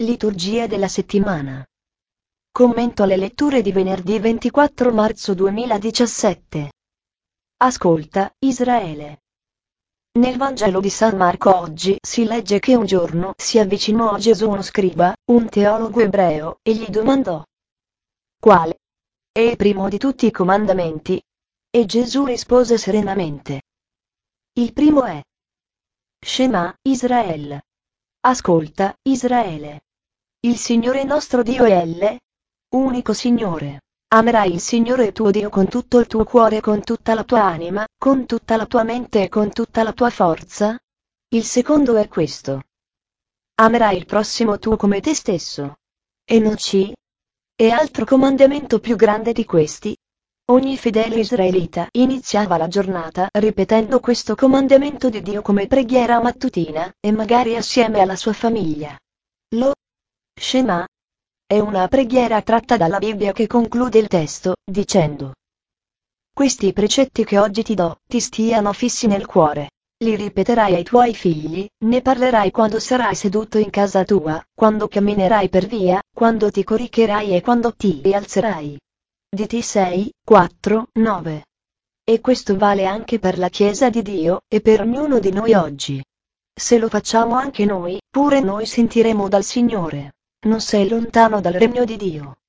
Liturgia della settimana. Commento alle letture di venerdì 24 marzo 2017. Ascolta, Israele. Nel Vangelo di San Marco oggi si legge che un giorno si avvicinò a Gesù uno scriba, un teologo ebreo, e gli domandò: quale è il primo di tutti i comandamenti? E Gesù rispose serenamente: il primo è: Shema, Israele. Ascolta, Israele. Il Signore nostro Dio è unico Signore. Amerai il Signore tuo Dio con tutto il tuo cuore, con tutta la tua anima, con tutta la tua mente e con tutta la tua forza? Il secondo è questo: amerai il prossimo tuo come te stesso. E non è altro comandamento più grande di questi? Ogni fedele israelita iniziava la giornata ripetendo questo comandamento di Dio come preghiera mattutina, e magari assieme alla sua famiglia. Lo Shema è una preghiera tratta dalla Bibbia che conclude il testo, dicendo: questi precetti che oggi ti do, ti stiano fissi nel cuore. Li ripeterai ai tuoi figli, ne parlerai quando sarai seduto in casa tua, quando camminerai per via, quando ti coricherai e quando ti rialzerai. Dt 6, 4, 9. E questo vale anche per la Chiesa di Dio, e per ognuno di noi oggi. Se lo facciamo anche noi, pure noi sentiremo dal Signore: non sei lontano dal regno di Dio.